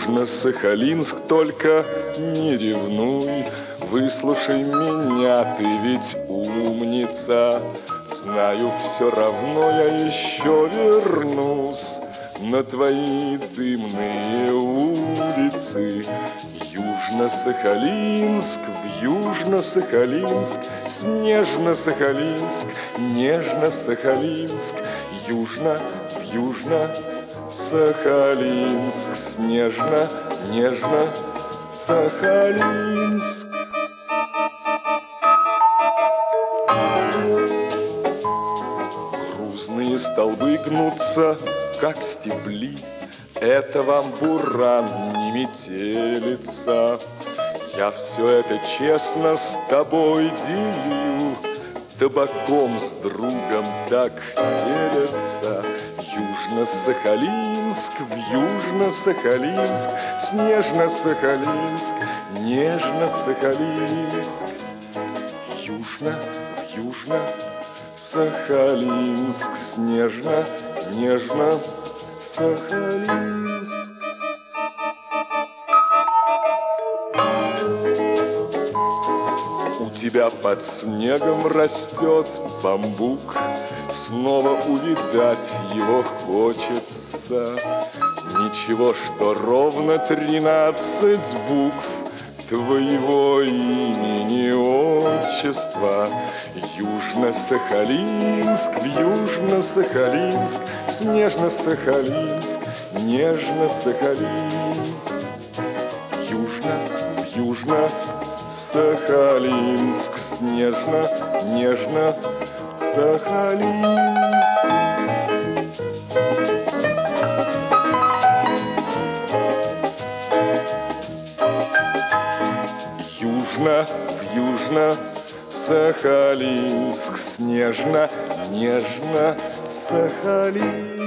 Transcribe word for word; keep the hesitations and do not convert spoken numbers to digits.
Южно-Сахалинск, только не ревнуй. Выслушай меня, ты ведь умница. Знаю, все равно я еще вернусь на твои дымные улицы. Южно-Сахалинск, в Южно-Сахалинск, снежно-Сахалинск, нежно-Сахалинск, южно, в Южно-Сахалинск, снежно, нежно, Сахалинск. Грузные столбы гнутся, как стебли. Это вам буран, не метелица. Я все это честно с тобой делю. Табаком с другом так делятся. Южно-Сахалинск, в Южно-Сахалинск, снежно-Сахалинск, нежно-Сахалинск. Южно, в Южно-Сахалинск, снежно, нежно, Сахалинск. У тебя под снегом растет бамбук, снова увидать его хочется. Ничего, что ровно тринадцать букв твоего имени, отчества. Южно-Сахалинск, в Южно-Сахалинск, снежно-Сахалинск, нежно-Сахалинск. Южно, в Южно-Сахалинск, снежно, нежно, Сахалинск. Южно, в Южно-Сахалинск, снежно, нежно, Сахалинск.